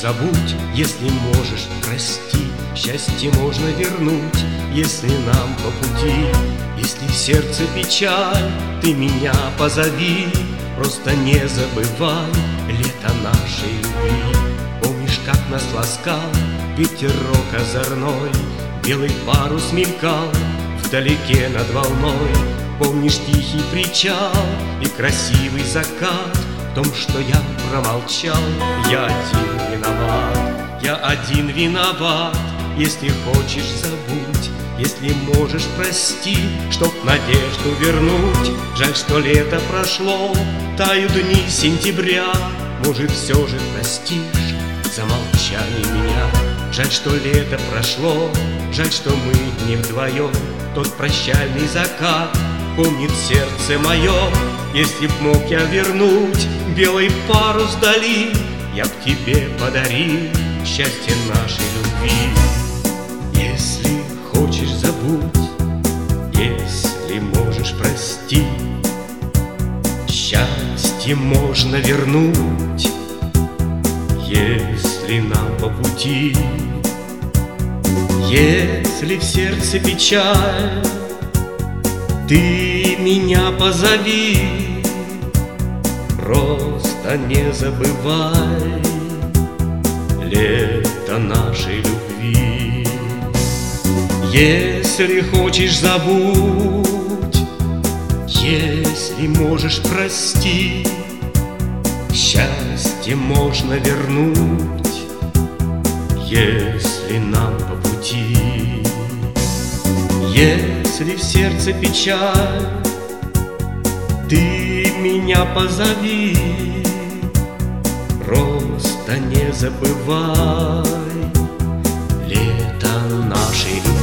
забудь, если можешь, прости. Счастье можно вернуть, если нам по пути. Если в сердце печаль, ты меня позови. Просто не забывай лето нашей любви. Помнишь, как нас ласкал ветерок озорной, белый парус мелькал вдалеке над волной. Помнишь тихий причал и красивый закат? В том, что я промолчал, я один виноват. Я один виноват. Если хочешь, забудь, если можешь, прости, чтоб надежду вернуть. Жаль, что лето прошло, тают дни сентября. Может, все же простишь за молчание меня. Жаль, что лето прошло, жаль, что мы не вдвоем. Тот прощальный закат помнит сердце мое. Если б мог я вернуть белый парус вдали, я б тебе подарил счастье нашей любви. Если хочешь, забудь, если можешь, прости. Счастье можно вернуть, если нам по пути. Если в сердце печаль, ты меня позови. Просто не забывай лето нашей любви. Если хочешь, забудь, если можешь, прости. Счастье можно вернуть, если нам по пути. Если в сердце печаль, ты меня позови. Просто не забывай лето нашей любви.